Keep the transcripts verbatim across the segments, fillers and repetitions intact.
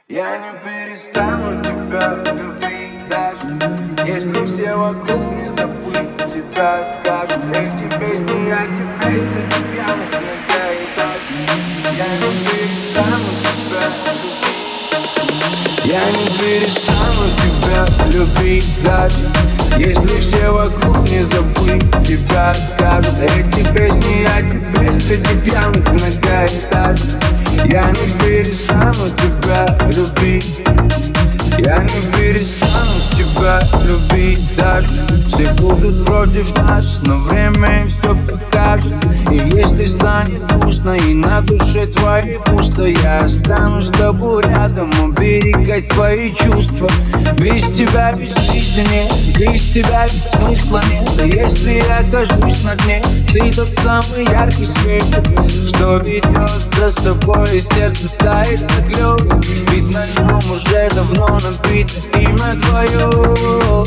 Я не перестану тебя любить даже если все вокруг мне забыть тебя скажут. Эти песни я тебе среди пьяных на этаже. Я не перестану тебя любить. Я не перестану тебя любить даже если все вокруг не забыть тебя скажут. Эти песни я тебе среди пьяных многоэтажек. Я не перестану тебя любить. Я не перестану тебя любить даже все будут против нас, но время им все покажет. И если станет грустно и на душе твоей пусто, я останусь с тобой рядом, уберегать твои чувства. Без тебя ведь жизни нет, без тебя ведь смысла нет. А если я окажусь на дне, ты тот самый яркий свет, что ведется с тобой, и сердце тает на лёд. Ведь на нем уже давно напито имя твое.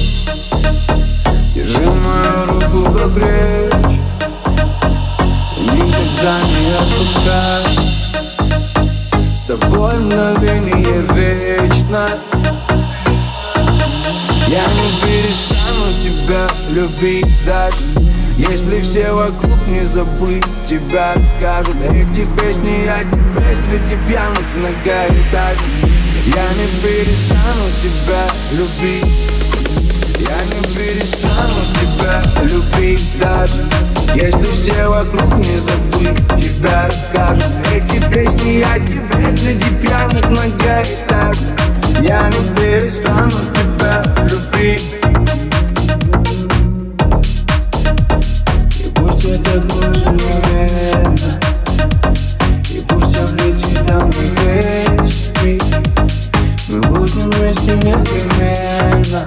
Держи мою руку покрепче, никогда не отпускай. С тобой мгновение вечность. Я не перестану тебя любить даже если все вокруг не забыть тебя скажут. Эти песни я тебе среди пьяных многоэтажек. Я не перестану тебя любить. Я не перестану тебя любить даже если все вокруг не забыть тебя скажут. Эти песни я тебе среди пьяных многоэтажек. Я не перестану тебя любить. И пусть это грустно медленно, и пусть облетит там весь мир, мы будем вместе непременно.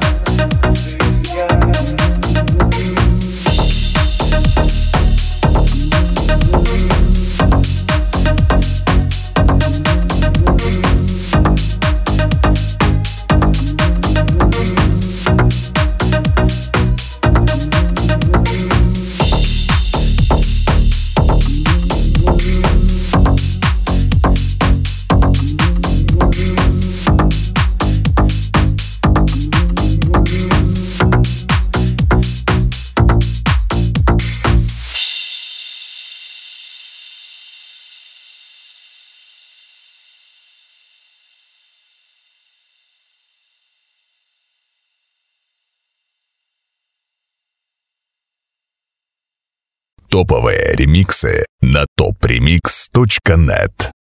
Топовые ремиксы на топ ремикс точка нет.